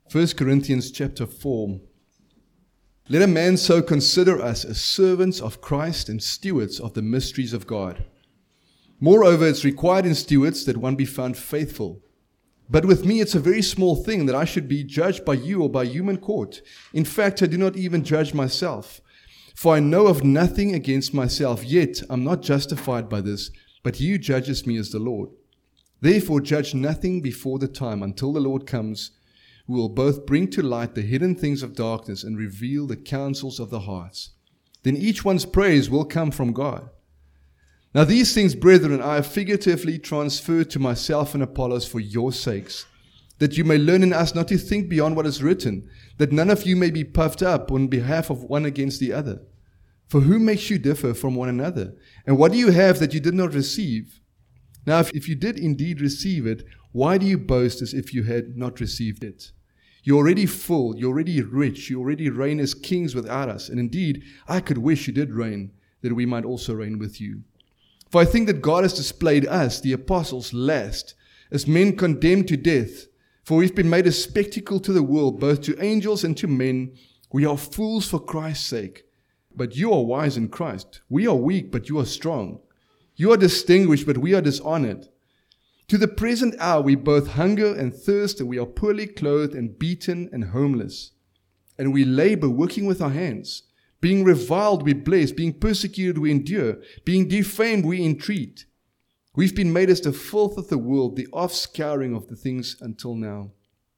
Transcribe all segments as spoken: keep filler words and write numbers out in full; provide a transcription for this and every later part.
First Corinthians chapter four. Let a man so consider us as servants of Christ and stewards of the mysteries of God. Moreover, it's required in stewards that one be found faithful. But with me, it's a very small thing that I should be judged by you or by human court. In fact, I do not even judge myself. For I know of nothing against myself, yet I'm not justified by this, but he who judges me is the Lord. Therefore, judge nothing before the time until the Lord comes, who will both bring to light the hidden things of darkness and reveal the counsels of the hearts. Then each one's praise will come from God. Now these things, brethren, I have figuratively transferred to myself and Apollos for your sakes, that you may learn in us not to think beyond what is written, that none of you may be puffed up on behalf of one against the other. For who makes you differ from one another? And what do you have that you did not receive? Now if, if you did indeed receive it, why do you boast as if you had not received it? You're already full, you're already rich, you already reign as kings without us. And indeed, I could wish you did reign, that we might also reign with you. For I think that God has displayed us, the apostles, last, as men condemned to death. For we've been made a spectacle to the world, both to angels and to men. We are fools for Christ's sake. But you are wise in Christ. We are weak, but you are strong. You are distinguished, but we are dishonored. To the present hour we both hunger and thirst, and we are poorly clothed and beaten and homeless. And we labor, working with our hands. Being reviled, we bless. Being persecuted, we endure. Being defamed, we entreat. We've been made as the filth of the world, the offscouring of the things until now.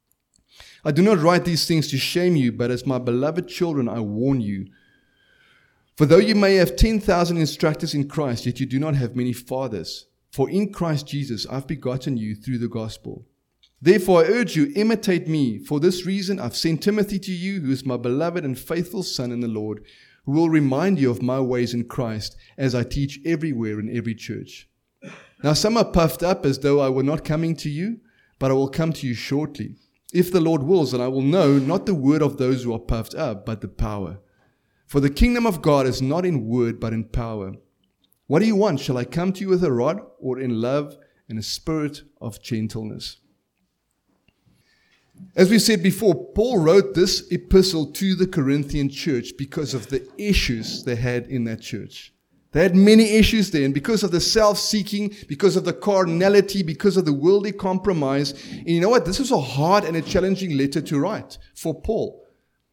I do not write these things to shame you, but as my beloved children, I warn you. For though you may have ten thousand instructors in Christ, yet you do not have many fathers. For in Christ Jesus I've begotten you through the gospel. Therefore I urge you, imitate me. For this reason I've sent Timothy to you, who is my beloved and faithful son in the Lord, who will remind you of my ways in Christ, as I teach everywhere in every church. Now some are puffed up as though I were not coming to you, but I will come to you shortly. If the Lord wills, and I will know not the word of those who are puffed up, but the power. For the kingdom of God is not in word, but in power. What do you want? Shall I come to you with a rod, or in love and a spirit of gentleness? As we said before, Paul wrote this epistle to the Corinthian church because of the issues they had in that church. They had many issues there, and because of the self-seeking, because of the carnality, because of the worldly compromise. And you know what? This was a hard and a challenging letter to write for Paul.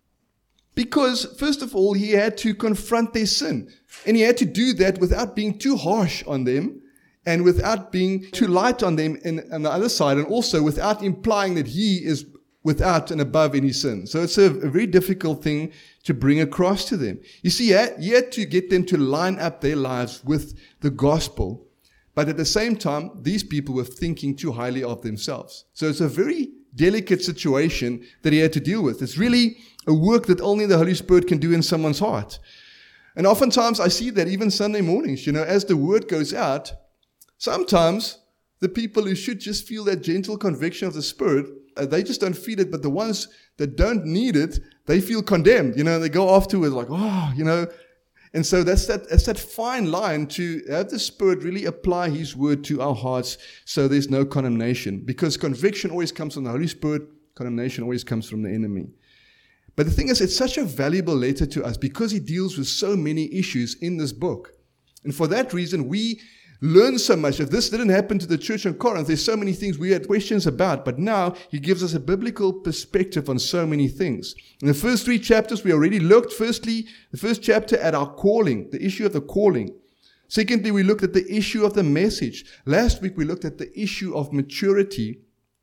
Because, first of all, he had to confront their sin. And he had to do that without being too harsh on them and without being too light on them in, on the other side, and also without implying that he is without and above any sin. So it's a, a very difficult thing to bring across to them. You see, he had, he had to get them to line up their lives with the gospel. But at the same time, these people were thinking too highly of themselves. So it's a very delicate situation that he had to deal with. It's really a work that only the Holy Spirit can do in someone's heart. And oftentimes I see that even Sunday mornings, you know, as the word goes out, sometimes the people who should just feel that gentle conviction of the Spirit, uh, they just don't feel it. But the ones that don't need it, they feel condemned. You know, they go afterwards like, oh, you know. And so that's that, that's that fine line to have the Spirit really apply His word to our hearts so there's no condemnation. Because conviction always comes from the Holy Spirit. Condemnation always comes from the enemy. But the thing is, it's such a valuable letter to us because he deals with so many issues in this book. And for that reason, we learn so much. If this didn't happen to the church in Corinth, there's so many things we had questions about. But now he gives us a biblical perspective on so many things. In the first three chapters, we already looked, firstly, the first chapter at our calling, the issue of the calling. Secondly, we looked at the issue of the message. Last week, we looked at the issue of maturity.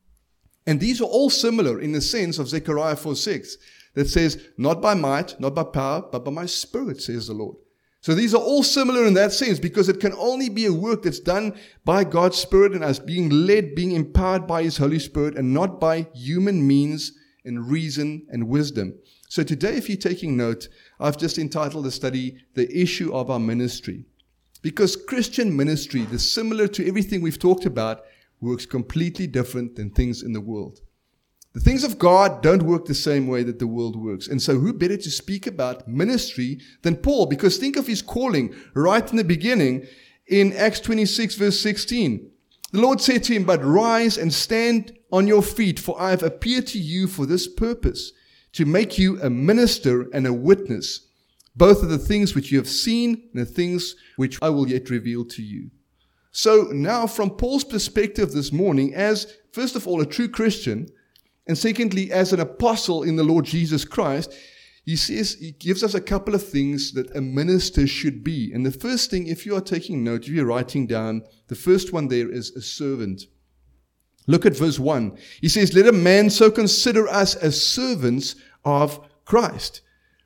And these are all similar in the sense of Zechariah four six. That says, not by might, not by power, but by my Spirit, says the Lord. So these are all similar in that sense because it can only be a work that's done by God's Spirit and us being led, being empowered by His Holy Spirit and not by human means and reason and wisdom. So today, if you're taking note, I've just entitled the study, The Issue of Our Ministry. Because Christian ministry, the similar to everything we've talked about, works completely different than things in the world. The things of God don't work the same way that the world works. And so who better to speak about ministry than Paul? Because think of his calling right in the beginning in Acts twenty-six verse sixteen. The Lord said to him, but rise and stand on your feet, for I have appeared to you for this purpose, to make you a minister and a witness, both of the things which you have seen and the things which I will yet reveal to you. So now from Paul's perspective this morning, as first of all a true Christian, and secondly as an apostle in the Lord Jesus Christ, he says, he gives us a couple of things that a minister should be. And the first thing, if you are taking note, if you're writing down, the first one there is a servant. Look at verse one. He says, let a man so consider us as servants of Christ.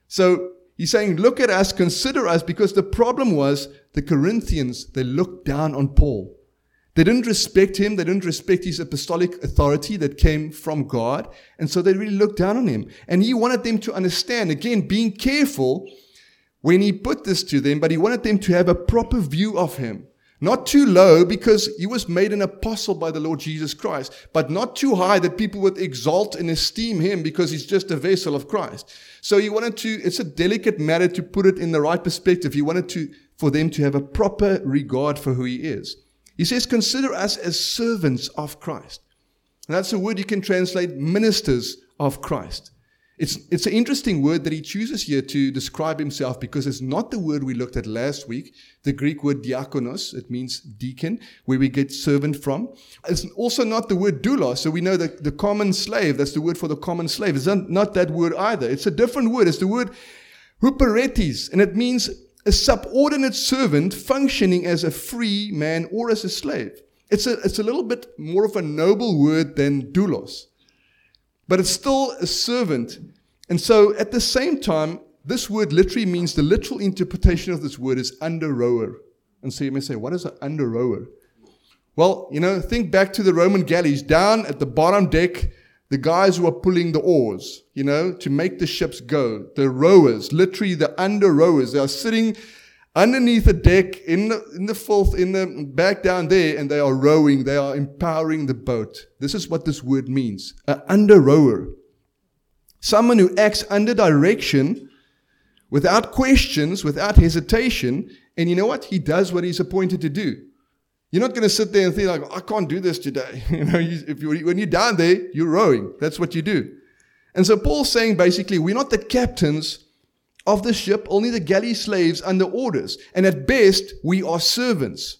So he's saying, look at us, consider us, because the problem was the Corinthians, they looked down on Paul. They didn't respect him. They didn't respect his apostolic authority that came from God. And so they really looked down on him. And he wanted them to understand, again, being careful when he put this to them, but he wanted them to have a proper view of him. Not too low, because he was made an apostle by the Lord Jesus Christ, but not too high that people would exalt and esteem him because he's just a vessel of Christ. So he wanted to, it's a delicate matter to put it in the right perspective. He wanted to, for them to have a proper regard for who he is. He says, consider us as servants of Christ. And that's a word you can translate ministers of Christ. It's, it's an interesting word that he chooses here to describe himself, because it's not the word we looked at last week, the Greek word diakonos. It means deacon, where we get servant from. It's also not the word doulos. So we know that the common slave, that's the word for the common slave. It's not, not that word either. It's a different word. It's the word huperetes, and it means a subordinate servant functioning as a free man or as a slave. It's a, it's a little bit more of a noble word than doulos. But it's still a servant. And so at the same time, this word literally means, the literal interpretation of this word is under rower. And so you may say, what is an under rower? Well, you know, think back to the Roman galleys. Down at the bottom deck, the guys who are pulling the oars, you know, to make the ships go. The rowers, literally the under rowers, they are sitting underneath the deck in the, in the filth, in the back down there, and they are rowing. They are empowering the boat. This is what this word means. An under rower. Someone who acts under direction, without questions, without hesitation. And you know what? He does what he's appointed to do. You're not going to sit there and think like, I can't do this today. You know, you, if you, when you're down there, you're rowing. That's what you do. And so Paul's saying basically, we're not the captains of the ship, only the galley slaves under orders. And at best, we are servants.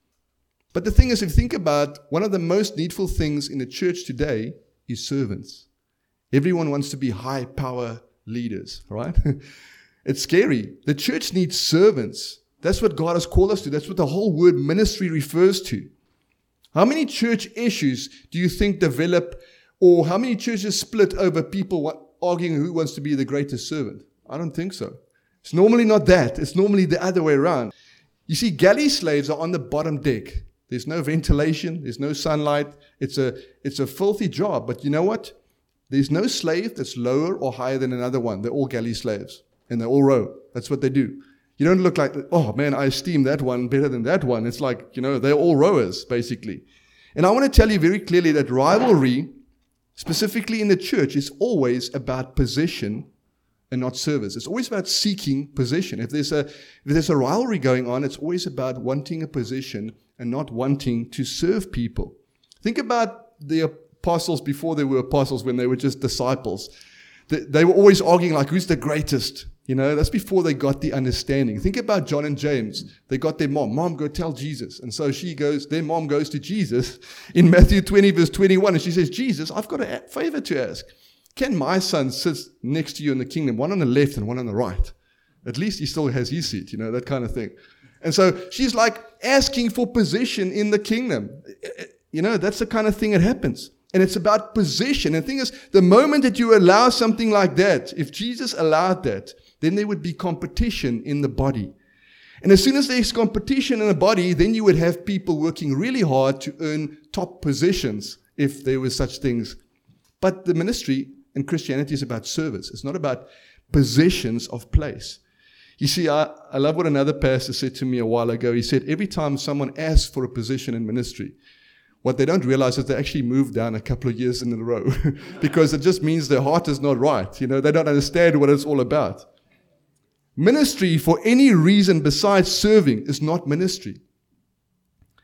But the thing is, if you think about, one of the most needful things in the church today is servants. Everyone wants to be high power leaders, right? It's scary. The church needs servants. That's what God has called us to. That's what the whole word ministry refers to. How many church issues do you think develop, or how many churches split over people arguing who wants to be the greatest servant? I don't think so. It's normally not that. It's normally the other way around. You see, galley slaves are on the bottom deck. There's no ventilation. There's no sunlight. It's a, it's a filthy job. But you know what? There's no slave that's lower or higher than another one. They're all galley slaves. And they all row. That's what they do. You don't look like, oh man, I esteem that one better than that one. It's like, you know, they're all rowers, basically. And I want to tell you very clearly that rivalry, specifically in the church, is always about position and not service. It's always about seeking position. If there's a, if there's a rivalry going on, it's always about wanting a position and not wanting to serve people. Think about the apostles before they were apostles, when they were just disciples. They, they were always arguing like, who's the greatest? You know, that's before they got the understanding. Think about John and James. They got their mom. Mom, go tell Jesus. And so she goes, their mom goes to Jesus in Matthew twenty, verse twenty-one. And she says, Jesus, I've got a favor to ask. Can my son sit next to you in the kingdom, one on the left and one on the right? At least he still has his seat, you know, that kind of thing. And so she's like asking for position in the kingdom. You know, that's the kind of thing that happens. And it's about position. And the thing is, the moment that you allow something like that, if Jesus allowed that, then there would be competition in the body. And as soon as there's competition in the body, then you would have people working really hard to earn top positions, if there were such things. But the ministry in Christianity is about service. It's not about positions of place. You see, I, I love what another pastor said to me a while ago. He said, every time someone asks for a position in ministry, what they don't realize is they actually moved down a couple of years in a row because it just means their heart is not right. You know, they don't understand what it's all about. Ministry for any reason besides serving is not ministry.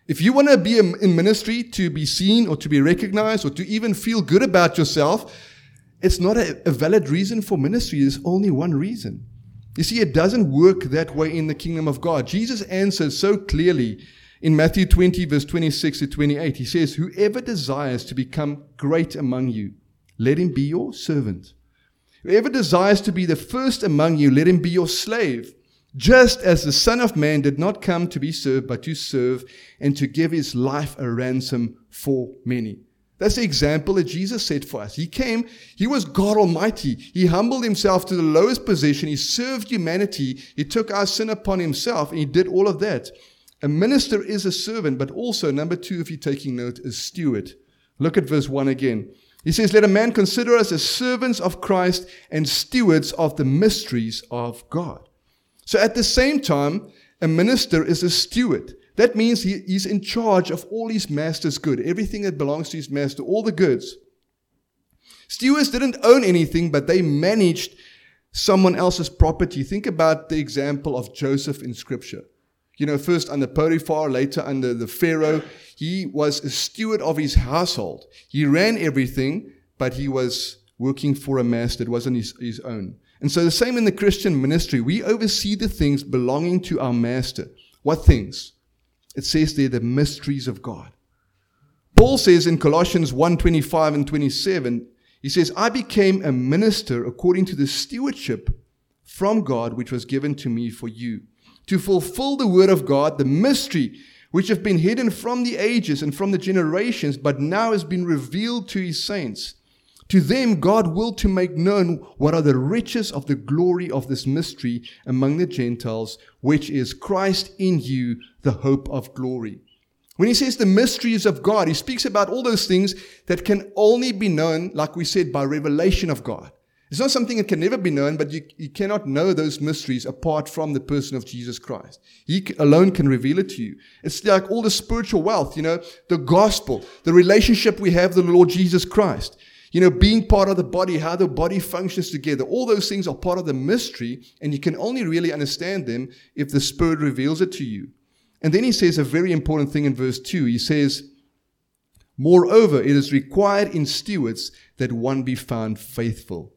If you want to be in ministry to be seen or to be recognized or to even feel good about yourself, it's not a, a valid reason for ministry. There's only one reason. You see, it doesn't work that way in the kingdom of God. Jesus answered so clearly in Matthew twenty, verse twenty-six to twenty-eight. He says, whoever desires to become great among you, let him be your servant. Whoever desires to be the first among you, let him be your slave. Just as the Son of Man did not come to be served, but to serve and to give his life a ransom for many. That's the example that Jesus set for us. He came, he was God Almighty. He humbled himself to the lowest position. He served humanity. He took our sin upon himself, and he did all of that. A minister is a servant, but also, number two, if you're taking note, is steward. Look at verse one again. He says, let a man consider us as servants of Christ and stewards of the mysteries of God. So at the same time, a minister is a steward. That means he, he's in charge of all his master's good, everything that belongs to his master, all the goods. Stewards didn't own anything, but they managed someone else's property. Think about the example of Joseph in Scripture. You know, first under Potiphar, later under the Pharaoh. He was a steward of his household. He ran everything, but he was working for a master. It wasn't his, his own. And so the same in the Christian ministry. We oversee the things belonging to our master. What things? It says there, the mysteries of God. Paul says in Colossians one, twenty-five and twenty-seven, he says, I became a minister according to the stewardship from God which was given to me for you, to fulfill the word of God, the mystery which have been hidden from the ages and from the generations, but now has been revealed to his saints. To them God willed to make known what are the riches of the glory of this mystery among the Gentiles, which is Christ in you, the hope of glory. When he says the mysteries of God, he speaks about all those things that can only be known, like we said, by revelation of God. It's not something that can never be known, but you, you cannot know those mysteries apart from the person of Jesus Christ. He alone can reveal it to you. It's like all the spiritual wealth, you know, the gospel, the relationship we have with the Lord Jesus Christ. You know, being part of the body, how the body functions together. All those things are part of the mystery, and you can only really understand them if the Spirit reveals it to you. And then he says a very important thing in verse two. He says, moreover, it is required in stewards that one be found faithful.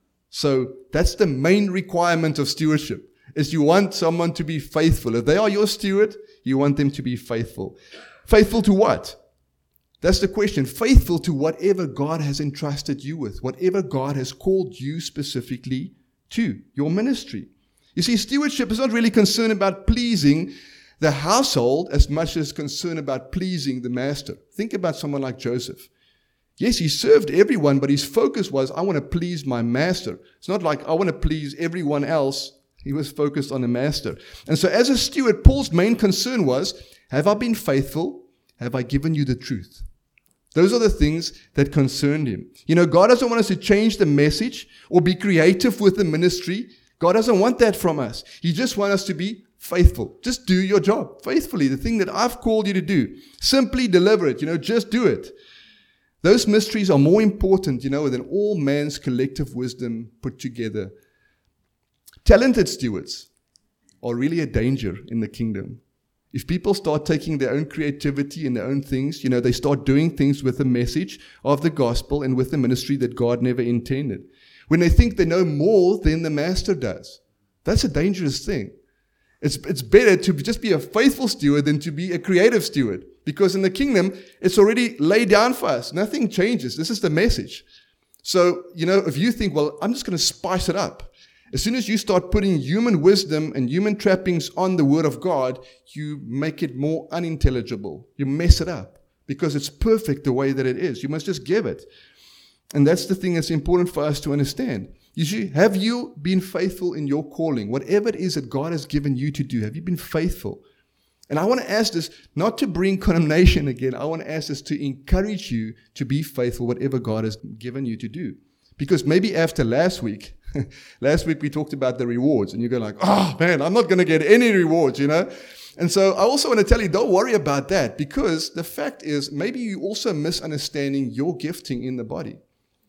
So that's the main requirement of stewardship, is you want someone to be faithful. If they are your steward, you want them to be faithful. Faithful to what? That's the question. Faithful to whatever God has entrusted you with, whatever God has called you specifically to, your ministry. You see, stewardship is not really concerned about pleasing the household as much as concerned about pleasing the master. Think about someone like Joseph. Yes, he served everyone, but his focus was, I want to please my master. It's not like I want to please everyone else. He was focused on the master. And so as a steward, Paul's main concern was, have I been faithful? Have I given you the truth? Those are the things that concerned him. You know, God doesn't want us to change the message or be creative with the ministry. God doesn't want that from us. He just wants us to be faithful. Just do your job faithfully, the thing that I've called you to do. Simply deliver it, you know, just do it. Those mysteries are more important, you know, than all man's collective wisdom put together. Talented stewards are really a danger in the kingdom. If people start taking their own creativity and their own things, you know, they start doing things with the message of the gospel and with the ministry that God never intended. When they think they know more than the master does, that's a dangerous thing. It's, it's better to just be a faithful steward than to be a creative steward. Because in the kingdom, it's already laid down for us. Nothing changes. This is the message. So, you know, if you think, well, I'm just going to spice it up. As soon as you start putting human wisdom and human trappings on the word of God, you make it more unintelligible. You mess it up because it's perfect the way that it is. You must just give it. And that's the thing that's important for us to understand. You see, have you been faithful in your calling? Whatever it is that God has given you to do, have you been faithful? And I want to ask this not to bring condemnation again. I want to ask this to encourage you to be faithful, whatever God has given you to do. Because maybe after last week, last week we talked about the rewards, and you go like, oh man, I'm not going to get any rewards, you know. And so I also want to tell you, don't worry about that, because the fact is maybe you also misunderstanding your gifting in the body.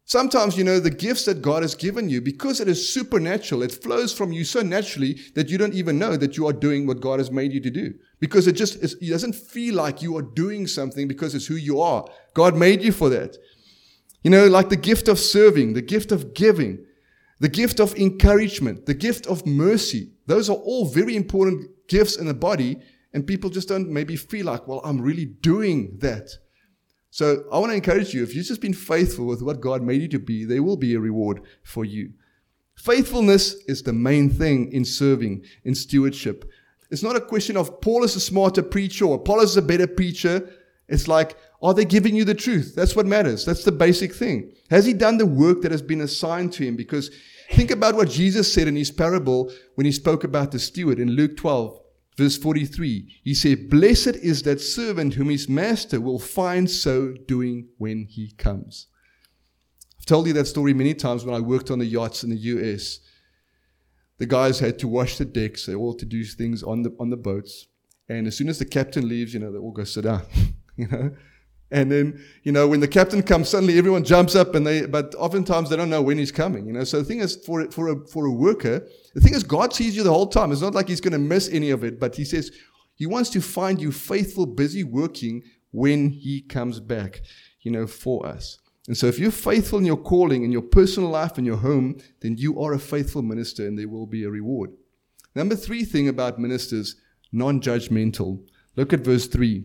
Sometimes, you know, the gifts that God has given you, because it is supernatural, it flows from you so naturally that you don't even know that you are doing what God has made you to do. Because it just it doesn't feel like you are doing something because it's who you are. God made you for that. You know, like the gift of serving, the gift of giving, the gift of encouragement, the gift of mercy. Those are all very important gifts in the body, and people just don't maybe feel like, well, I'm really doing that. So I want to encourage you, if you've just been faithful with what God made you to be, there will be a reward for you. Faithfulness is the main thing in serving, in stewardship. It's not a question of Paul is a smarter preacher or Paul is a better preacher. It's like, are they giving you the truth? That's what matters. That's the basic thing. Has he done the work that has been assigned to him? Because think about what Jesus said in his parable when he spoke about the steward in Luke twelve. Verse forty-three, he said, "Blessed is that servant whom his master will find so doing when he comes." I've told you that story many times when I worked on the yachts in the U S. The guys had to wash the decks. They all had to do things on the on the boats. And as soon as the captain leaves, you know, they all go sit down, you know. And then, you know, when the captain comes, suddenly everyone jumps up, and they, but oftentimes they don't know when he's coming, you know. So the thing is, for for a for a worker, the thing is, God sees you the whole time. It's not like he's going to miss any of it, but he says he wants to find you faithful, busy working when he comes back, you know, for us. And so if you're faithful in your calling, in your personal life, in your home, then you are a faithful minister, and there will be a reward. Number three thing about ministers, non-judgmental. Look at verse three.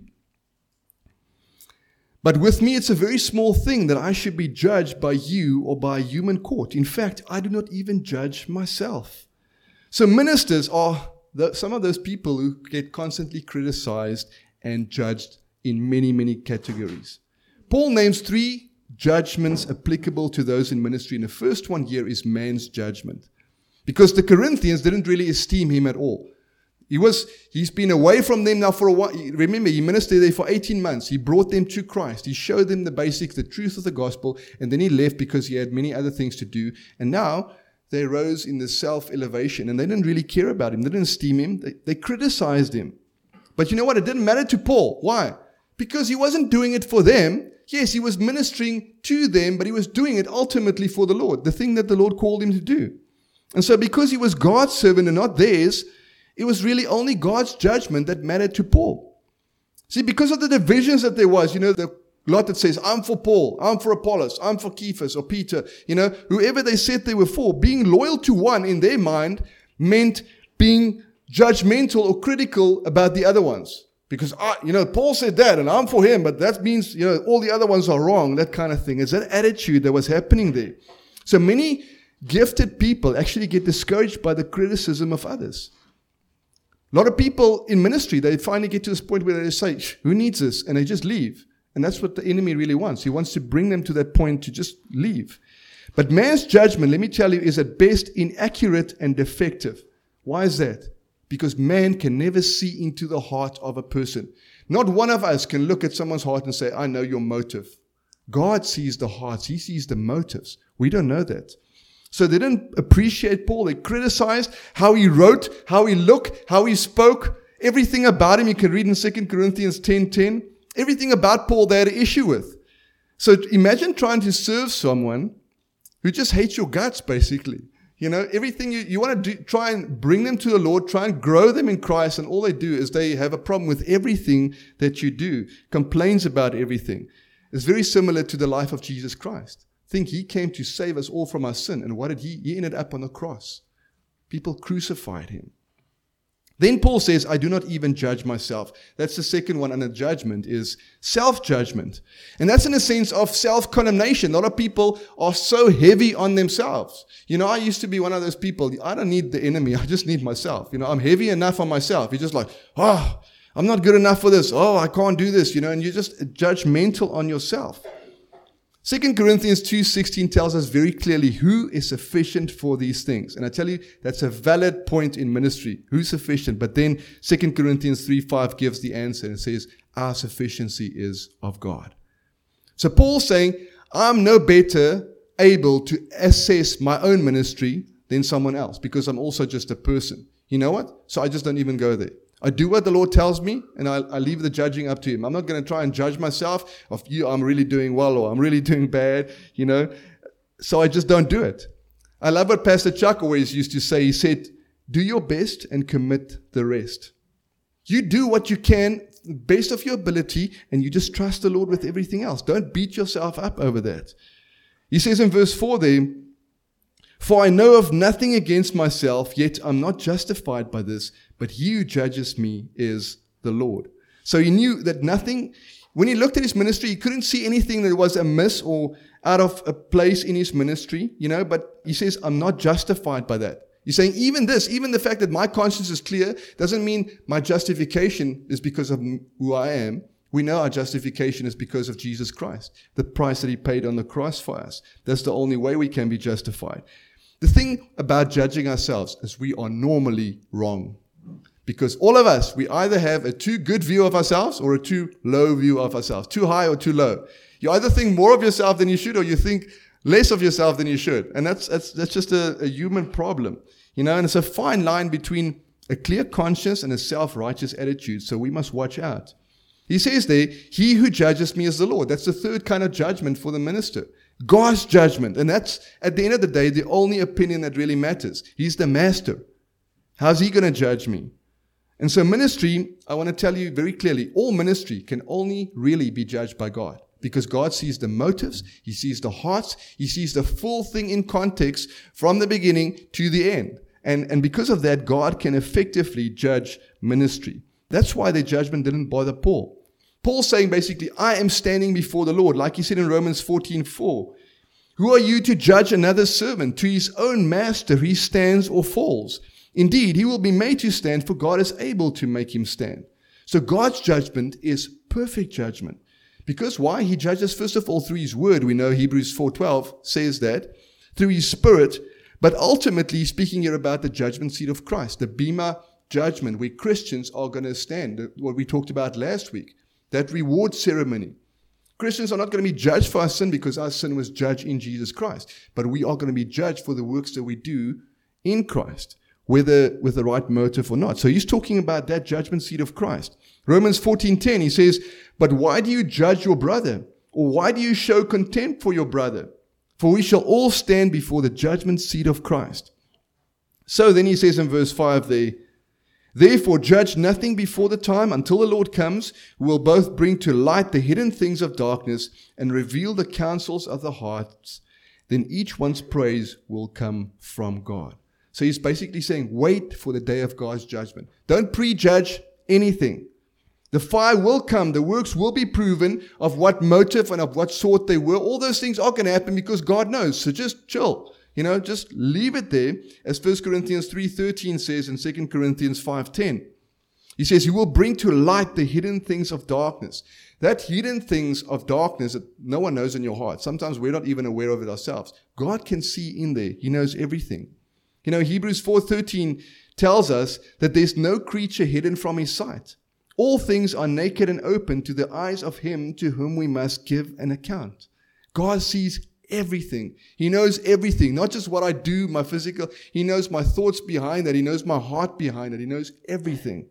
"But with me, it's a very small thing that I should be judged by you or by a human court. In fact, I do not even judge myself." So ministers are the, some of those people who get constantly criticized and judged in many, many categories. Paul names three judgments applicable to those in ministry. And the first one here is man's judgment. Because the Corinthians didn't really esteem him at all. He was, he's been away from them now for a while. Remember, he ministered there for eighteen months. He brought them to Christ. He showed them the basics, the truth of the gospel, and then he left because he had many other things to do. And now they rose in the self-elevation, and they didn't really care about him. They didn't esteem him. They, they criticized him. But you know what? It didn't matter to Paul. Why? Because he wasn't doing it for them. Yes, he was ministering to them, but he was doing it ultimately for the Lord, the thing that the Lord called him to do. And so because he was God's servant and not theirs, it was really only God's judgment that mattered to Paul. See, because of the divisions that there was, you know, the lot that says, I'm for Paul, I'm for Apollos, I'm for Cephas or Peter, you know, whoever they said they were for, being loyal to one in their mind meant being judgmental or critical about the other ones. Because, I, you know, Paul said that and I'm for him, but that means, you know, all the other ones are wrong, that kind of thing. It's that attitude that was happening there. So many gifted people actually get discouraged by the criticism of others. A lot of people in ministry, they finally get to this point where they say, who needs this? And they just leave. And that's what the enemy really wants. He wants to bring them to that point to just leave. But man's judgment, let me tell you, is at best inaccurate and defective. Why is that? Because man can never see into the heart of a person. Not one of us can look at someone's heart and say, I know your motive. God sees the hearts. He sees the motives. We don't know that. So they didn't appreciate Paul. They criticized how he wrote, how he looked, how he spoke. Everything about him, you can read in Second Corinthians ten ten. Everything about Paul they had an issue with. So imagine trying to serve someone who just hates your guts, basically. You know, everything you, you want to do, try and bring them to the Lord, try and grow them in Christ, and all they do is they have a problem with everything that you do, complains about everything. It's very similar to the life of Jesus Christ. Think he came to save us all from our sin. And what did he? He ended up on the cross. People crucified him. Then Paul says, I do not even judge myself. That's the second one under judgment is self-judgment. And that's in a sense of self-condemnation. A lot of people are so heavy on themselves. You know, I used to be one of those people. I don't need the enemy. I just need myself. You know, I'm heavy enough on myself. You're just like, oh, I'm not good enough for this. Oh, I can't do this. You know, and you're just judgmental on yourself. Second Corinthians two sixteen tells us very clearly who is sufficient for these things. And I tell you, that's a valid point in ministry. Who's sufficient? But then Second Corinthians three five gives the answer and it says, our sufficiency is of God. So Paul's saying, I'm no better able to assess my own ministry than someone else because I'm also just a person. You know what? So I just don't even go there. I do what the Lord tells me, and I, I leave the judging up to Him. I'm not going to try and judge myself of, you, I'm really doing well or I'm really doing bad. You know, so I just don't do it. I love what Pastor Chuck always used to say. He said, do your best and commit the rest. You do what you can, best of your ability, and you just trust the Lord with everything else. Don't beat yourself up over that. He says in verse four there, for I know of nothing against myself, yet I'm not justified by this, but he who judges me is the Lord. So he knew that nothing, when he looked at his ministry, he couldn't see anything that was amiss or out of a place in his ministry, you know, but he says, I'm not justified by that. He's saying even this, even the fact that my conscience is clear, doesn't mean my justification is because of who I am. We know our justification is because of Jesus Christ, the price that he paid on the cross for us. That's the only way we can be justified. The thing about judging ourselves is we are normally wrong. Because all of us, we either have a too good view of ourselves or a too low view of ourselves, too high or too low. You either think more of yourself than you should, or you think less of yourself than you should. And that's that's that's just a, a human problem. You know, and it's a fine line between a clear conscience and a self-righteous attitude. So we must watch out. He says there, he who judges me is the Lord. That's the third kind of judgment for the minister. God's judgment. And that's, at the end of the day, the only opinion that really matters. He's the master. How's he going to judge me? And so ministry, I want to tell you very clearly, all ministry can only really be judged by God. Because God sees the motives, he sees the hearts, he sees the full thing in context from the beginning to the end. And, and because of that, God can effectively judge ministry. That's why the judgment didn't bother Paul. Paul's saying basically, I am standing before the Lord, like he said in Romans fourteen four. Who are you to judge another servant? To his own master he stands or falls. Indeed, he will be made to stand, for God is able to make him stand. So God's judgment is perfect judgment. Because why? He judges first of all through his word. We know Hebrews four twelve says that. Through his spirit. But ultimately, speaking here about the judgment seat of Christ, the Bema judgment, where Christians are going to stand, what we talked about last week, that reward ceremony. Christians are not going to be judged for our sin because our sin was judged in Jesus Christ, but we are going to be judged for the works that we do in Christ, whether with the right motive or not. So he's talking about that judgment seat of Christ. Romans fourteen ten, he says, but why do you judge your brother? Or why do you show contempt for your brother? For we shall all stand before the judgment seat of Christ. So then he says in verse five there, therefore judge nothing before the time until the Lord comes, who will both bring to light the hidden things of darkness and reveal the counsels of the hearts. Then each one's praise will come from God. So he's basically saying, wait for the day of God's judgment. Don't prejudge anything. The fire will come. The works will be proven of what motive and of what sort they were. All those things are going to happen because God knows. So just chill. You know, just leave it there. As First Corinthians three thirteen says in Second Corinthians five ten. He says, he will bring to light the hidden things of darkness. That hidden things of darkness that no one knows in your heart. Sometimes we're not even aware of it ourselves. God can see in there. He knows everything. You know, Hebrews four thirteen tells us that there's no creature hidden from his sight. All things are naked and open to the eyes of him to whom we must give an account. God sees everything. He knows everything, not just what I do, my physical. He knows my thoughts behind that. He knows my heart behind it. He knows everything.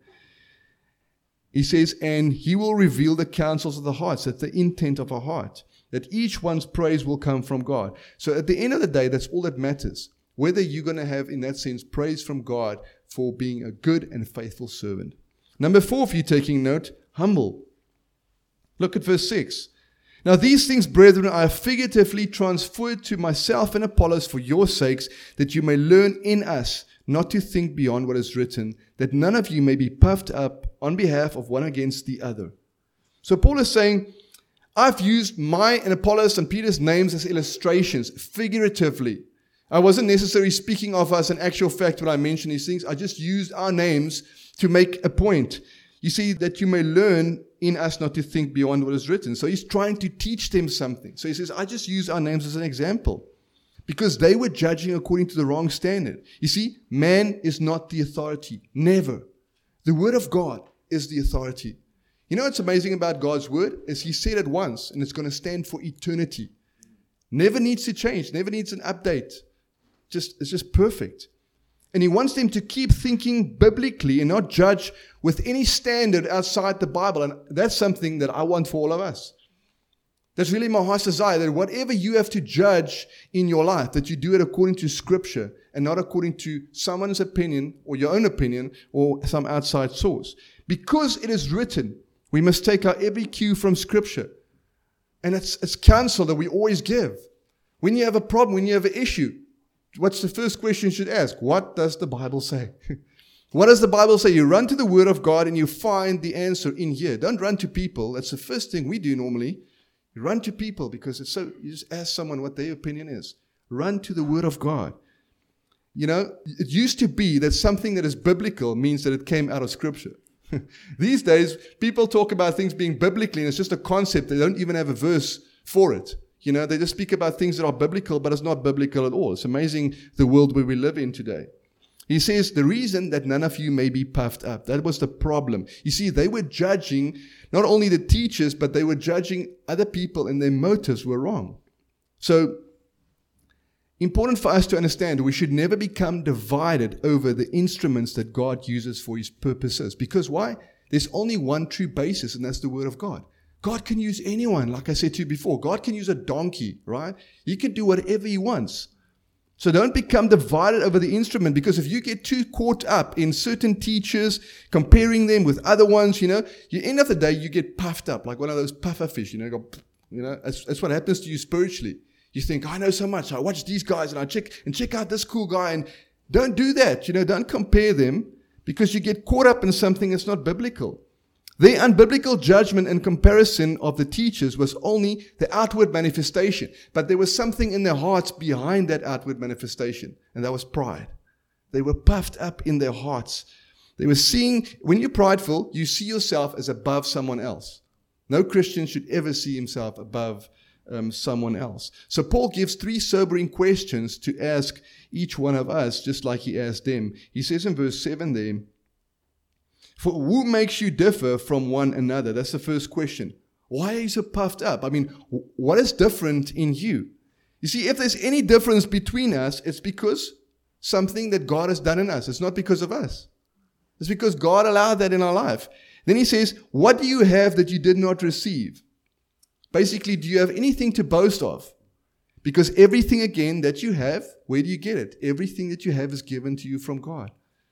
He says, and he will reveal the counsels of the hearts, that's the intent of our heart, that each one's praise will come from God. So at the end of the day, that's all that matters. Whether you're going to have, in that sense, praise from God for being a good and faithful servant. Number four, if you're taking note, humble. Look at verse six. Now these things, brethren, I have figuratively transferred to myself and Apollos for your sakes, that you may learn in us not to think beyond what is written, that none of you may be puffed up on behalf of one against the other. So Paul is saying, I've used my and Apollos and Peter's names as illustrations, figuratively. I wasn't necessarily speaking of us in actual fact when I mentioned these things. I just used our names to make a point. You see, that you may learn in us not to think beyond what is written. So he's trying to teach them something. So he says, I just use our names as an example. Because they were judging according to the wrong standard. You see, man is not the authority. Never. The word of God is the authority. You know what's amazing about God's word? Is he said it once, and it's going to stand for eternity. Never needs to change. Never needs an update. Just, it's just perfect. And he wants them to keep thinking biblically and not judge with any standard outside the Bible. And that's something that I want for all of us. That's really my heart's desire, that whatever you have to judge in your life, that you do it according to Scripture and not according to someone's opinion or your own opinion or some outside source. Because it is written, we must take our every cue from Scripture. And it's, it's counsel that we always give. When you have a problem, when you have an issue, what's the first question you should ask? What does the Bible say? What does the Bible say? You run to the Word of God and you find the answer in here. Don't run to people. That's the first thing we do normally. You run to people because it's so, you just ask someone what their opinion is. Run to the Word of God. You know, it used to be that something that is biblical means that it came out of Scripture. These days, people talk about things being biblically, and it's just a concept. They don't even have a verse for it. You know, they just speak about things that are biblical, but it's not biblical at all. It's amazing the world where we live in today. He says, the reason that none of you may be puffed up. That was the problem. You see, they were judging not only the teachers, but they were judging other people, and their motives were wrong. So, important for us to understand, we should never become divided over the instruments that God uses for His purposes. Because why? There's only one true basis, and that's the Word of God. God can use anyone, like I said to you before. God can use a donkey, right? He can do whatever He wants. So don't become divided over the instrument, because if you get too caught up in certain teachers, comparing them with other ones, you know, you end of the day, you get puffed up like one of those puffer fish, you know, go, you know, that's, that's what happens to you spiritually. You think, I know so much. I watch these guys and I check and check out this cool guy, and don't do that. You know, don't compare them, because you get caught up in something that's not biblical. Their unbiblical judgment and comparison of the teachers was only the outward manifestation. But there was something in their hearts behind that outward manifestation, and that was pride. They were puffed up in their hearts. They were seeing, when you're prideful, you see yourself as above someone else. No Christian should ever see himself above um, someone else. So Paul gives three sobering questions to ask each one of us, just like he asked them. He says in verse seven there, for who makes you differ from one another? That's the first question. Why are you so puffed up? I mean, what is different in you? You see, if there's any difference between us, it's because something that God has done in us. It's not because of us. It's because God allowed that in our life. Then he says, what do you have that you did not receive? Basically, do you have anything to boast of? Because everything, again, that you have, where do you get it? Everything that you have is given to you from God.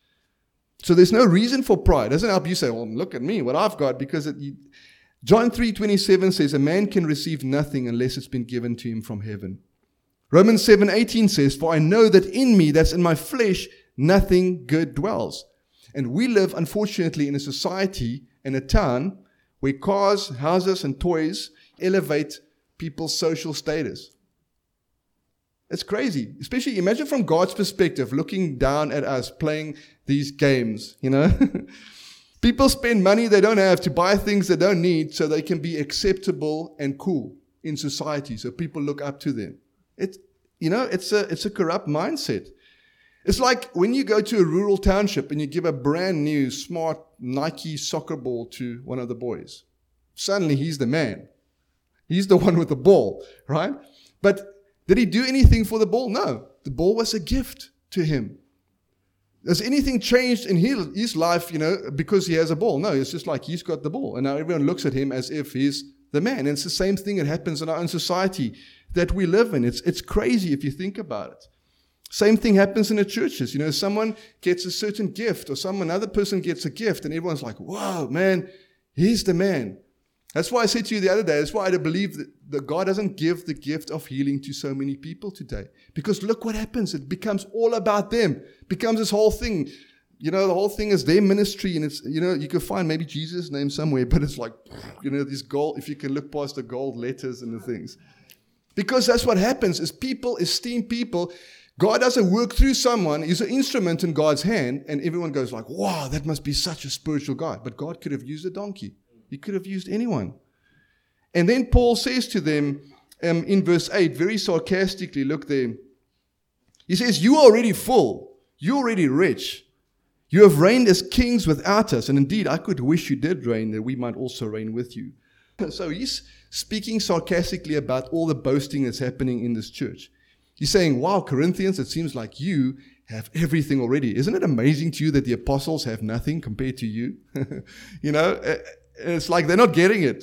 So there's no reason for pride. It doesn't help you say, well, look at me, what I've got. Because it, you, John three twenty-seven says, a man can receive nothing unless it's been given to him from heaven. Romans seven eighteen says, for I know that in me, that's in my flesh, nothing good dwells. And we live, unfortunately, in a society, in a town, where cars, houses, and toys elevate people's social status. It's crazy. Especially, imagine from God's perspective, looking down at us playing these games, you know. People spend money they don't have to buy things they don't need so they can be acceptable and cool in society, so people look up to them. It, you know, it's a, it's a corrupt mindset. It's like when you go to a rural township and you give a brand new smart Nike soccer ball to one of the boys. Suddenly he's the man. He's the one with the ball, right? But did he do anything for the ball? No. The ball was a gift to him. Has anything changed in his, his life, you know, because he has a ball? No, it's just like he's got the ball. And now everyone looks at him as if he's the man. And it's the same thing that happens in our own society that we live in. It's, it's crazy if you think about it. Same thing happens in the churches. You know, someone gets a certain gift, or some another person gets a gift, and everyone's like, wow, man, he's the man. That's why I said to you the other day, that's why I believe that, that God doesn't give the gift of healing to so many people today. Because look what happens. It becomes all about them. It becomes this whole thing. You know, the whole thing is their ministry, and it's, you know, you can find maybe Jesus' name somewhere, but it's like, you know, these gold, if you can look past the gold letters and the things. Because that's what happens, is people esteem people. God doesn't work through someone. He's an instrument in God's hand, and everyone goes like, wow, that must be such a spiritual God. But God could have used a donkey. He could have used anyone. And then Paul says to them um, in verse eight, very sarcastically, look there. He says, you are already full. You're already rich. You have reigned as kings without us. And indeed, I could wish you did reign, that we might also reign with you. So he's speaking sarcastically about all the boasting that's happening in this church. He's saying, wow, Corinthians, it seems like you have everything already. Isn't it amazing to you that the apostles have nothing compared to you? You know, it's like they're not getting it.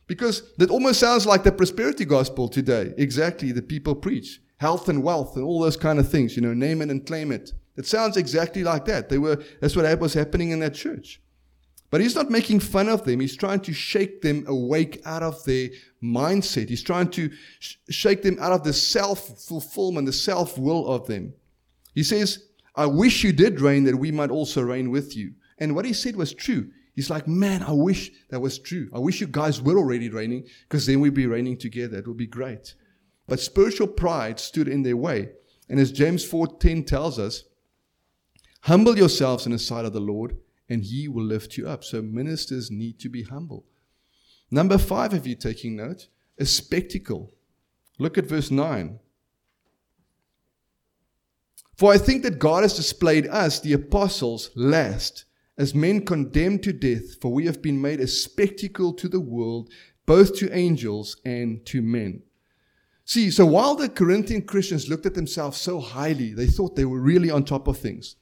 Because that almost sounds like the prosperity gospel today. Exactly, the people preach. Health and wealth and all those kind of things. You know, name it and claim it. It sounds exactly like that. They were. That's what was happening in that church. But he's not making fun of them. He's trying to shake them awake out of their mindset. He's trying to sh- shake them out of the self-fulfillment, the self-will of them. He says, I wish you did reign that we might also reign with you. And what he said was true. He's like, man, I wish that was true. I wish you guys were already reigning, because then we'd be reigning together. It would be great. But spiritual pride stood in their way. And as James four ten tells us, humble yourselves in the sight of the Lord, and he will lift you up. So ministers need to be humble. Number five, if you're taking note, a spectacle. Look at verse nine. For I think that God has displayed us, the apostles, last, as men condemned to death, for we have been made a spectacle to the world, both to angels and to men. See, so while the Corinthian Christians looked at themselves so highly, they thought they were really on top of things.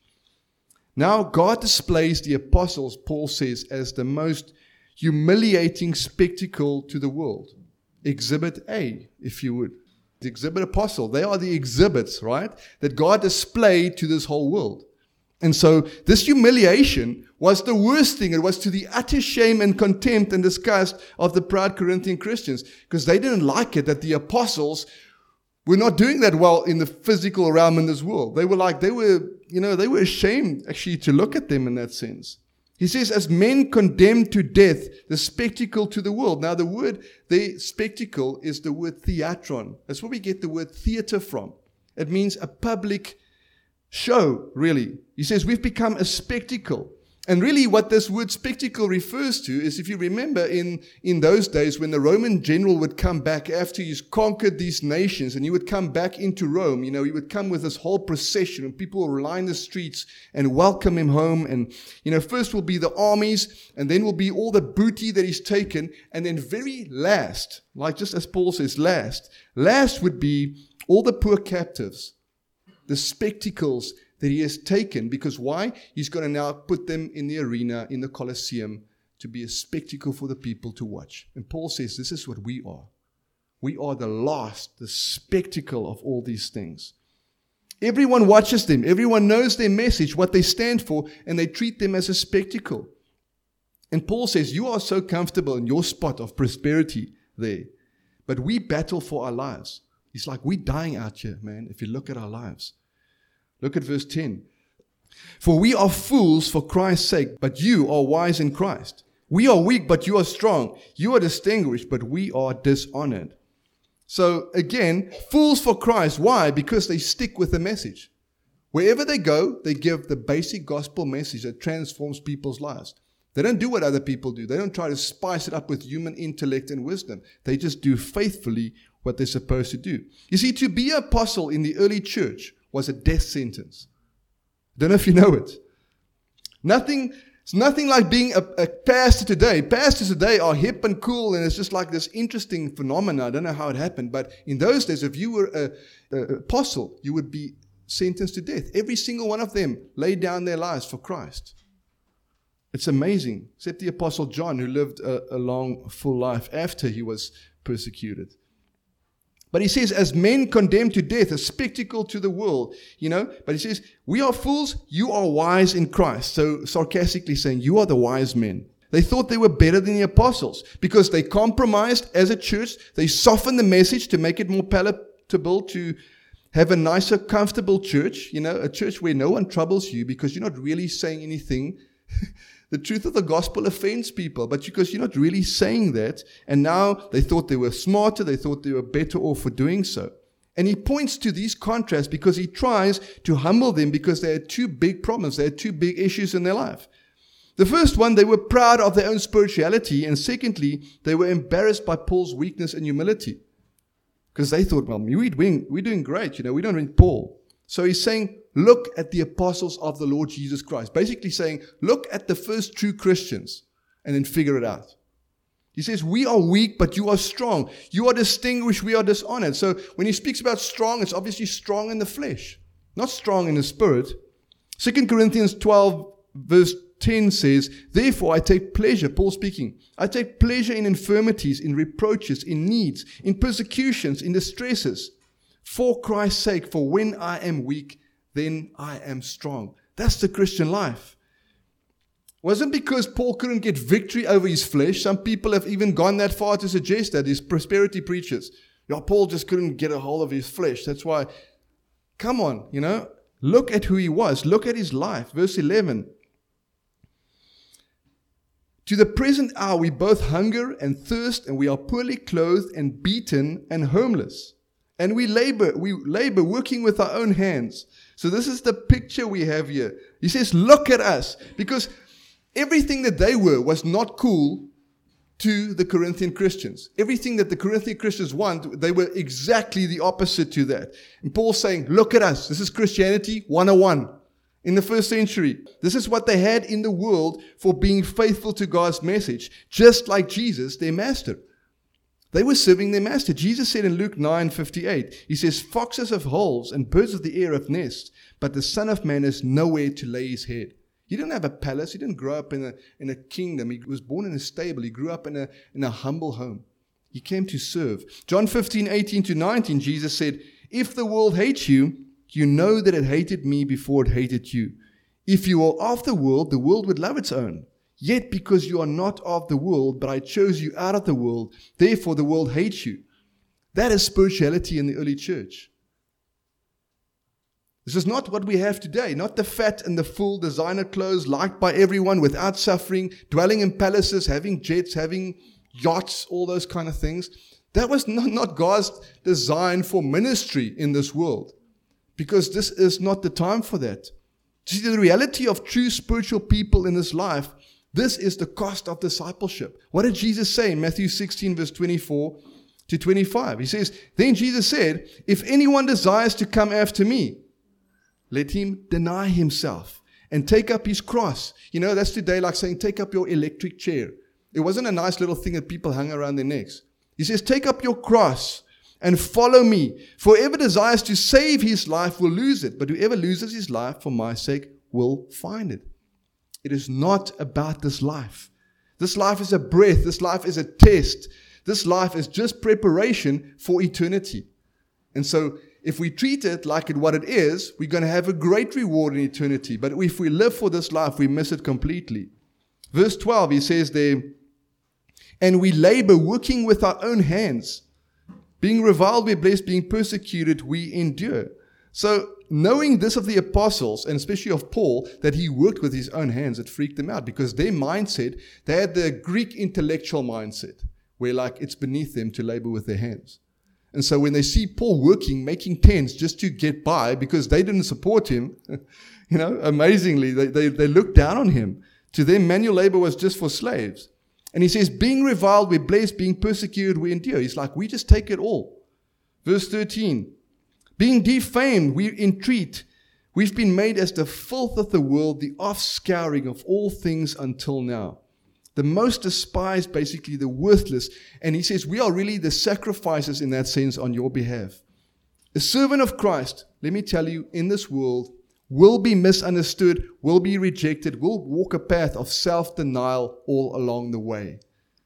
Now God displays the apostles, Paul says, as the most humiliating spectacle to the world. Exhibit A, if you would. The exhibit apostle. They are the exhibits, right, that God displayed to this whole world. And so this humiliation was the worst thing. It was to the utter shame and contempt and disgust of the proud Corinthian Christians, because they didn't like it that the apostles were not doing that well in the physical realm in this world. They were like, they were, you know, they were ashamed actually to look at them in that sense. He says, as men condemned to death, the spectacle to the world. Now the word, the spectacle is the word theatron. That's where we get the word theater from. It means a public show, really. He says we've become a spectacle. And really what this word spectacle refers to is, if you remember in, in those days when the Roman general would come back after he's conquered these nations, and he would come back into Rome, you know, he would come with this whole procession and people will line the streets and welcome him home. And, you know, first will be the armies, and then will be all the booty that he's taken. And then very last, like just as Paul says, last, last would be all the poor captives, the spectacles that he has taken. Because why? He's going to now put them in the arena, in the Colosseum, to be a spectacle for the people to watch. And Paul says this is what we are. We are the last, the spectacle of all these things. Everyone watches them. Everyone knows their message, what they stand for, and they treat them as a spectacle. And Paul says, you are so comfortable in your spot of prosperity there, but we battle for our lives. He's like, we're dying out here, man, if you look at our lives. Look at verse ten. For we are fools for Christ's sake, but you are wise in Christ. We are weak, but you are strong. You are distinguished, but we are dishonored. So again, fools for Christ. Why? Because they stick with the message. Wherever they go, they give the basic gospel message that transforms people's lives. They don't do what other people do. They don't try to spice it up with human intellect and wisdom. They just do faithfully what they're supposed to do. You see, to be an apostle in the early church was a death sentence. I don't know if you know it. Nothing, it's nothing like being a, a pastor today. Pastors today are hip and cool, and it's just like this interesting phenomenon. I don't know how it happened, but in those days, if you were an apostle, you would be sentenced to death. Every single one of them laid down their lives for Christ. It's amazing, except the Apostle John, who lived a, a long, full life after he was persecuted. But he says, as men condemned to death, a spectacle to the world, you know. But he says, we are fools, you are wise in Christ. So sarcastically saying, you are the wise men. They thought they were better than the apostles because they compromised as a church. They softened the message to make it more palatable, to have a nicer, comfortable church, you know, a church where no one troubles you because you're not really saying anything. The truth of the gospel offends people, but because you're not really saying that, and now they thought they were smarter, they thought they were better off for doing so. And he points to these contrasts because he tries to humble them because they had two big problems, they had two big issues in their life. The first one, they were proud of their own spirituality, and secondly, they were embarrassed by Paul's weakness and humility. Because they thought, well, we're doing, we're doing great, you know, we don't need Paul. So he's saying, look at the apostles of the Lord Jesus Christ. Basically saying, look at the first true Christians and then figure it out. He says, we are weak, but you are strong. You are distinguished, we are dishonored. So when he speaks about strong, it's obviously strong in the flesh, not strong in the spirit. Second Corinthians twelve, verse ten says, therefore I take pleasure, Paul speaking, I take pleasure in infirmities, in reproaches, in needs, in persecutions, in distresses, for Christ's sake, for when I am weak, then I am strong. That's the Christian life. It wasn't because Paul couldn't get victory over his flesh. Some people have even gone that far to suggest that, these prosperity preachers. Yeah, Paul just couldn't get a hold of his flesh. That's why, come on, you know, look at who he was. Look at his life. Verse eleven. To the present hour we both hunger and thirst, and we are poorly clothed and beaten and homeless. And we labor, we labor working with our own hands. So this is the picture we have here. He says, look at us. Because everything that they were was not cool to the Corinthian Christians. Everything that the Corinthian Christians want, they were exactly the opposite to that. And Paul's saying, look at us. This is Christianity one oh one. In the first century, this is what they had in the world for being faithful to God's message, just like Jesus, their master. They were serving their master. Jesus said in Luke nine fifty-eight, he says, foxes have holes and birds of the air have nests, but the Son of Man has nowhere to lay his head. He didn't have a palace. He didn't grow up in a, in a kingdom. He was born in a stable. He grew up in a, in a humble home. He came to serve. John fifteen, eighteen to nineteen, Jesus said, if the world hates you, you know that it hated me before it hated you. If you are of the world, the world would love its own. Yet because you are not of the world, but I chose you out of the world, therefore the world hates you. That is spirituality in the early church. This is not what we have today. Not the fat and the full designer clothes liked by everyone without suffering, dwelling in palaces, having jets, having yachts, all those kind of things. That was not, not God's design for ministry in this world. Because this is not the time for that. See, the reality of true spiritual people in this life, this is the cost of discipleship. What did Jesus say in Matthew sixteen, verse twenty-four to twenty-five? He says, then Jesus said, if anyone desires to come after me, let him deny himself and take up his cross. You know, that's today like saying, take up your electric chair. It wasn't a nice little thing that people hung around their necks. He says, take up your cross and follow me. For whoever desires to save his life will lose it, but whoever loses his life for my sake will find it. It is not about this life. This life is a breath. This life is a test. This life is just preparation for eternity. And so if we treat it like it, what it is, we're going to have a great reward in eternity. But if we live for this life, we miss it completely. Verse twelve, he says there, and we labor working with our own hands. Being reviled, we're blessed. Being persecuted, we endure. So knowing this of the apostles, and especially of Paul, that he worked with his own hands, it freaked them out. Because their mindset, they had the Greek intellectual mindset, where like it's beneath them to labor with their hands. And so when they see Paul working, making tents just to get by, because they didn't support him, you know, amazingly, they, they, they looked down on him. To them, manual labor was just for slaves. And he says, being reviled, we're blessed. Being persecuted, we endure. He's like, we just take it all. Verse thirteen, being defamed, we entreat. We've been made as the filth of the world, the offscouring of all things until now. The most despised, basically the worthless. And he says, we are really the sacrifices in that sense on your behalf. A servant of Christ, let me tell you, in this world, will be misunderstood, will be rejected, will walk a path of self-denial all along the way.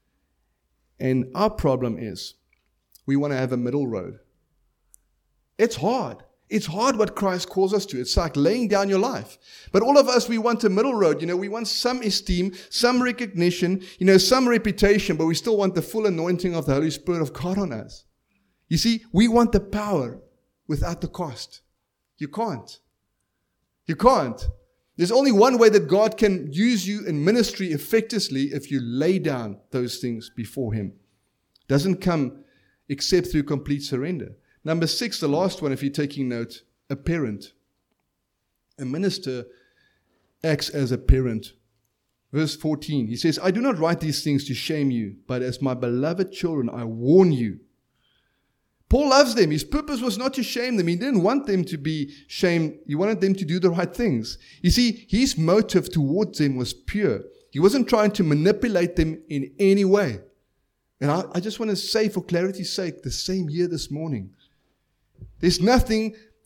And our problem is, we want to have a middle road. It's hard. It's hard what Christ calls us to. It's like laying down your life. But all of us, we want a middle road. You know, we want some esteem, some recognition, you know, some reputation, but we still want the full anointing of the Holy Spirit of God on us. You see, we want the power without the cost. You can't. You can't. There's only one way that God can use you in ministry effectively if you lay down those things before Him. It doesn't come except through complete surrender. Number six, the last one, if you're taking note, a parent. A minister acts as a parent. Verse fourteen, he says, I do not write these things to shame you, but as my beloved children, I warn you. Paul loves them. His purpose was not to shame them. He didn't want them to be shamed. He wanted them to do the right things. You see, his motive towards them was pure. He wasn't trying to manipulate them in any way. And I, I just want to say, for clarity's sake, the same here this morning. There's nothing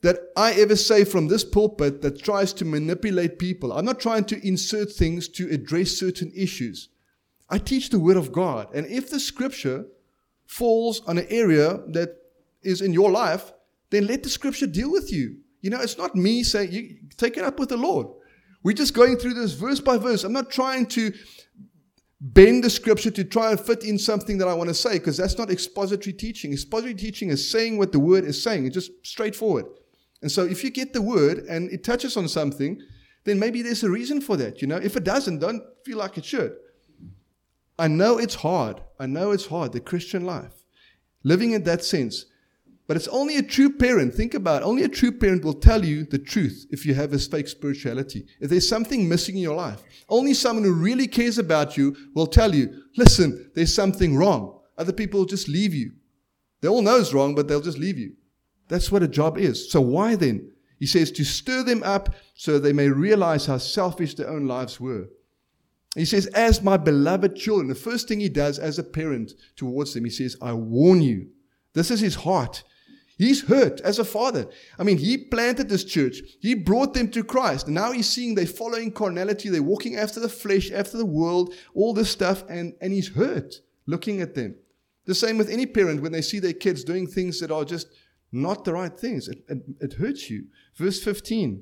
that I ever say from this pulpit that tries to manipulate people. I'm not trying to insert things to address certain issues. I teach the Word of God. And if the Scripture falls on an area that is in your life, then let the Scripture deal with you. You know, it's not me saying, you take it up with the Lord. We're just going through this verse by verse. I'm not trying to bend the Scripture to try and fit in something that I want to say, because that's not expository teaching. Expository teaching is saying what the Word is saying. It's just straightforward. And so if you get the Word and it touches on something, then maybe there's a reason for that. You know, if it doesn't, don't feel like it should. I know it's hard. I know it's hard, the Christian life, living in that sense. But it's only a true parent. Think about it. Only a true parent will tell you the truth if you have this fake spirituality. If there's something missing in your life, only someone who really cares about you will tell you, listen, there's something wrong. Other people will just leave you. They all know it's wrong, but they'll just leave you. That's what a job is. So why then? He says to stir them up so they may realize how selfish their own lives were. He says, as my beloved children, the first thing he does as a parent towards them, he says, I warn you. This is his heart. He's hurt as a father. I mean, he planted this church. He brought them to Christ. And now he's seeing they're following carnality. They're walking after the flesh, after the world, all this stuff. And, and he's hurt looking at them. The same with any parent when they see their kids doing things that are just not the right things. It, it, it hurts you. Verse fifteen.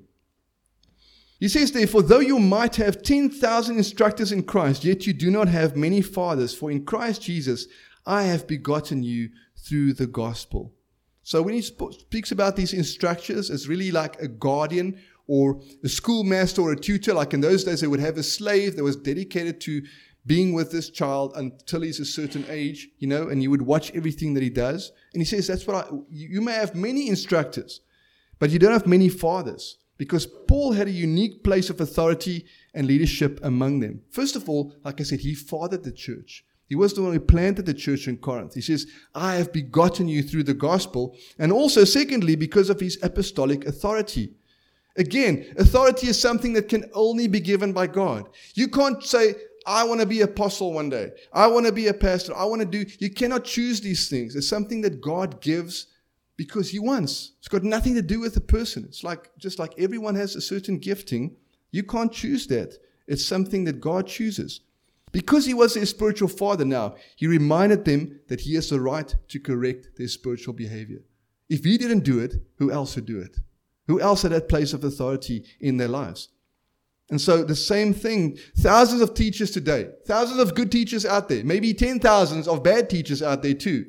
He says, therefore, though you might have ten thousand instructors in Christ, yet you do not have many fathers. For in Christ Jesus, I have begotten you through the gospel. So when he sp- speaks about these instructors, it's really like a guardian or a schoolmaster or a tutor. Like in those days, they would have a slave that was dedicated to being with this child until he's a certain age, you know, and you would watch everything that he does. And he says, that's what I, you may have many instructors, but you don't have many fathers, because Paul had a unique place of authority and leadership among them. First of all, like I said, he fathered the church. He was the one who planted the church in Corinth. He says, I have begotten you through the gospel. And also, secondly, because of his apostolic authority. Again, authority is something that can only be given by God. You can't say, I want to be apostle one day. I want to be a pastor. I want to do. You cannot choose these things. It's something that God gives because he wants. It's got nothing to do with the person. It's like, just like everyone has a certain gifting. You can't choose that. It's something that God chooses. Because he was their spiritual father now, he reminded them that he has the right to correct their spiritual behavior. If he didn't do it, who else would do it? Who else had that place of authority in their lives? And so the same thing, thousands of teachers today, thousands of good teachers out there, maybe ten thousands of bad teachers out there too.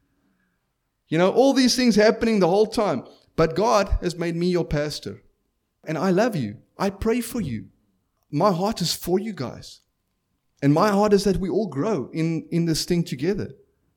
You know, all these things happening the whole time. But God has made me your pastor. And I love you. I pray for you. My heart is for you guys. And my heart is that we all grow in, in this thing together.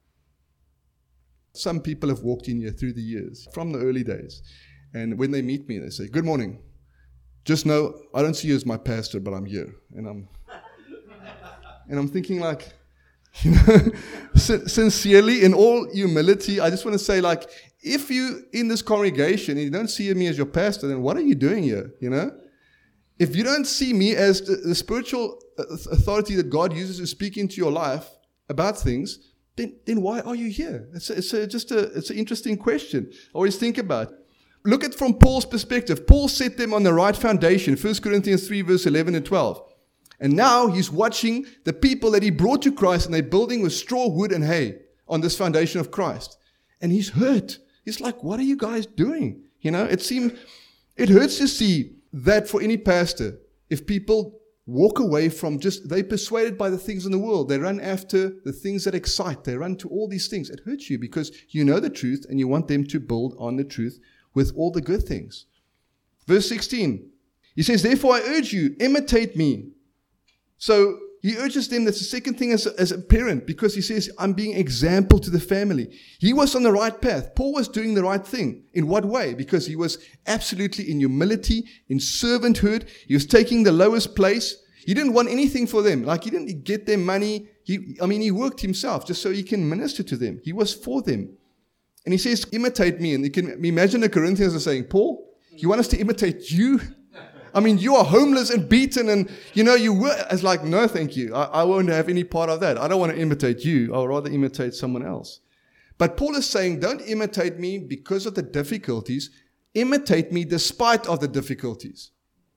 Some people have walked in here through the years, from the early days. And when they meet me, they say, good morning. Just know, I don't see you as my pastor, but I'm here. And I'm and I'm thinking like, you know, sincerely, in all humility, I just want to say like, if you in this congregation and you don't see me as your pastor, then what are you doing here, you know? If you don't see me as the, the spiritual authority that God uses to speak into your life about things, then, then why are you here? It's, a, it's a, just a, it's an interesting question. Always think about it. Look at it from Paul's perspective. Paul set them on the right foundation. First Corinthians three, verse eleven and twelve. And now he's watching the people that he brought to Christ, and they're building with straw, wood, and hay on this foundation of Christ. And he's hurt. He's like, what are you guys doing? You know, it seems, it hurts to see that for any pastor, if people walk away from just, they're persuaded by the things in the world. They run after the things that excite. They run to all these things. It hurts you because you know the truth and you want them to build on the truth with all the good things. Verse sixteen, he says, therefore I urge you, imitate me. So he urges them, that's the second thing as a, as a parent, because he says, I'm being example to the family. He was on the right path. Paul was doing the right thing. In what way? Because he was absolutely in humility, in servanthood. He was taking the lowest place. He didn't want anything for them. Like he didn't get their money. He, I mean, he worked himself just so he can minister to them. He was for them. And he says, imitate me. And you can imagine the Corinthians are saying, Paul, you want us to imitate you? I mean, you are homeless and beaten and, you know, you were. It's like, no, thank you. I, I won't have any part of that. I don't want to imitate you. I'll rather imitate someone else. But Paul is saying, don't imitate me because of the difficulties. imitate me despite of the difficulties.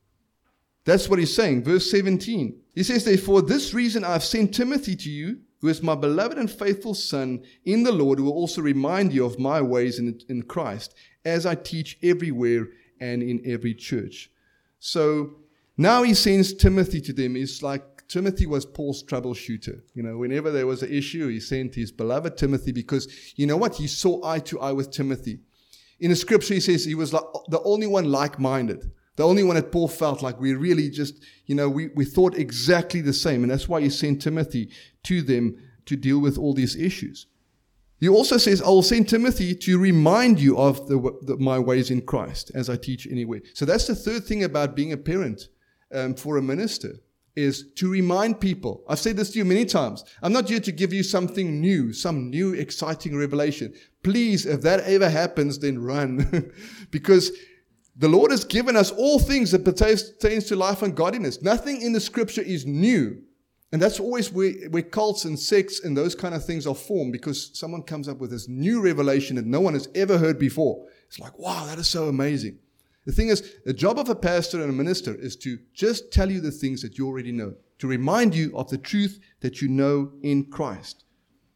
That's what he's saying. Verse seventeen. He says, therefore, this reason I have sent Timothy to you, who is my beloved and faithful son in the Lord, who will also remind you of my ways in, in Christ, as I teach everywhere and in every church. So now he sends Timothy to them. It's like Timothy was Paul's troubleshooter. You know, whenever there was an issue, he sent his beloved Timothy because, you know what, he saw eye to eye with Timothy. In the scripture, he says he was like the only one like-minded. The only one that Paul felt like we really just, you know, we, we thought exactly the same. And that's why he sent Timothy to them to deal with all these issues. He also says, I will send Timothy to remind you of the, the, my ways in Christ as I teach anyway. So that's the third thing about being a parent um, for a minister, is to remind people. I've said this to you many times. I'm not here to give you something new, some new exciting revelation. Please, if that ever happens, then run. Because the Lord has given us all things that pertains to life and godliness. Nothing in the scripture is new. And that's always where, where cults and sects and those kind of things are formed, because someone comes up with this new revelation that no one has ever heard before. It's like, wow, that is so amazing. The thing is, the job of a pastor and a minister is to just tell you the things that you already know, to remind you of the truth that you know in Christ.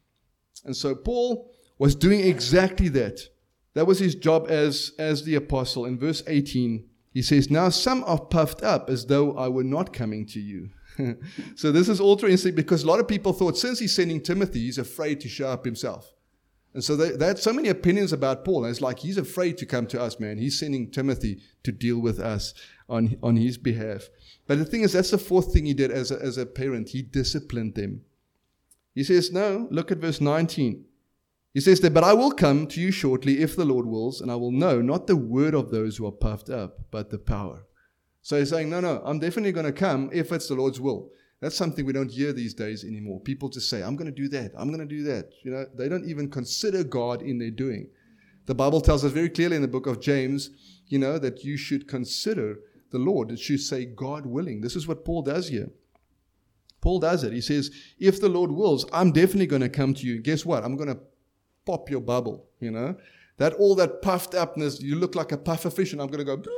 And so Paul was doing exactly that. That was his job as, as the apostle. In verse eighteen, he says, now some are puffed up as though I were not coming to you. So this is also interesting because a lot of people thought since he's sending Timothy, he's afraid to show up himself. And so they, they had so many opinions about Paul. And it's like, he's afraid to come to us, man. He's sending Timothy to deal with us on, on his behalf. But the thing is, that's the fourth thing he did as a, as a parent. He disciplined them. He says, no, look at verse nineteen. He says that, but I will come to you shortly if the Lord wills, and I will know not the word of those who are puffed up, but the power. So he's saying, no, no, I'm definitely going to come if it's the Lord's will. That's something we don't hear these days anymore. People just say, I'm going to do that. I'm going to do that. You know, they don't even consider God in their doing. The Bible tells us very clearly in the book of James, you know, that you should consider the Lord. It should say God willing. This is what Paul does here. Paul does it. He says, if the Lord wills, I'm definitely going to come to you. Guess what? I'm going to pop your bubble, you know. That all that puffed upness, you look like a puffer fish, and I'm going to go,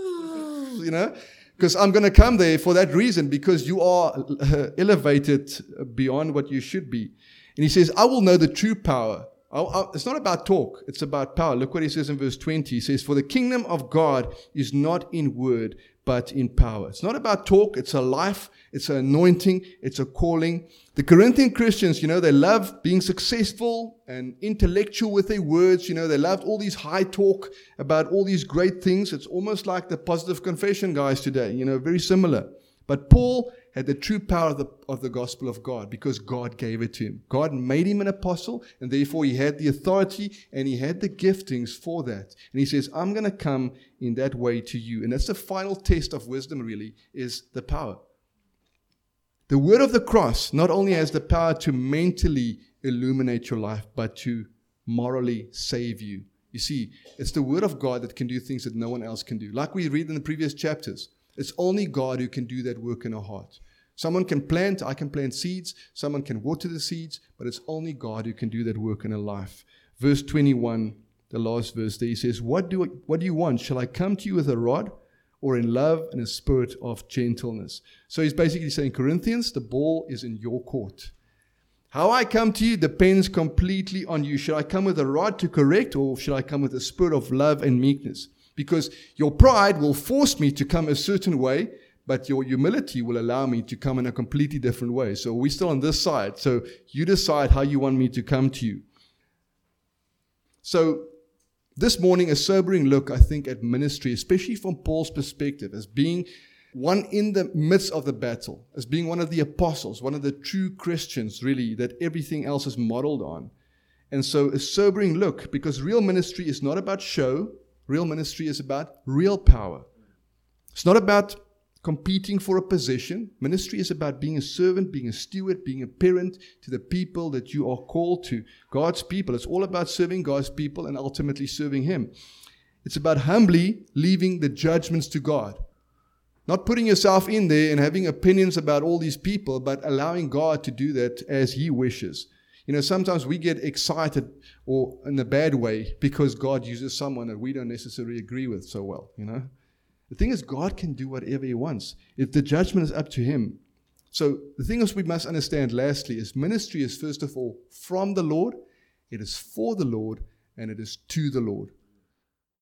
you know. Because I'm going to come there for that reason, because you are uh, elevated beyond what you should be. And he says, I will know the true power. I'll, I'll, it's not about talk, it's about power. Look what he says in verse twenty. He says, for the kingdom of God is not in word, but in power. It's not about talk, it's a life, it's an anointing, it's a calling. The Corinthian Christians, you know, they love being successful and intellectual with their words. You know, they loved all these high talk about all these great things. It's almost like the positive confession guys today, you know, very similar. But Paul had the true power of the, of the gospel of God because God gave it to him. God made him an apostle, and therefore he had the authority and he had the giftings for that. And he says, I'm going to come in that way to you. And that's the final test of wisdom, really, is the power. The word of the cross not only has the power to mentally illuminate your life, but to morally save you. You see, it's the word of God that can do things that no one else can do. Like we read in the previous chapters, it's only God who can do that work in our heart. Someone can plant, I can plant seeds, someone can water the seeds, but it's only God who can do that work in a life. Verse twenty-one, the last verse there, he says, What do, I, what do you want? Shall I come to you with a rod, or in love and a spirit of gentleness? So he's basically saying, Corinthians, the ball is in your court. How I come to you depends completely on you. Should I come with a rod to correct, or should I come with a spirit of love and meekness? Because your pride will force me to come a certain way, but your humility will allow me to come in a completely different way. So we're still on this side. So you decide how you want me to come to you. So this morning, a sobering look, I think, at ministry, especially from Paul's perspective, as being one in the midst of the battle, as being one of the apostles, one of the true Christians, really, that everything else is modeled on. And so a sobering look, because real ministry is not about show. Real ministry is about real power. It's not about competing for a position. Ministry is about being a servant, being a steward, being a parent to the people that you are called to. God's people. It's all about serving God's people and ultimately serving Him. It's about humbly leaving the judgments to God. Not putting yourself in there and having opinions about all these people, but allowing God to do that as He wishes. You know, sometimes we get excited, or in a bad way, because God uses someone that we don't necessarily agree with so well, you know. The thing is, God can do whatever he wants. If the judgment is up to him. So the thing is we must understand lastly is ministry is first of all from the Lord, it is for the Lord, and it is to the Lord.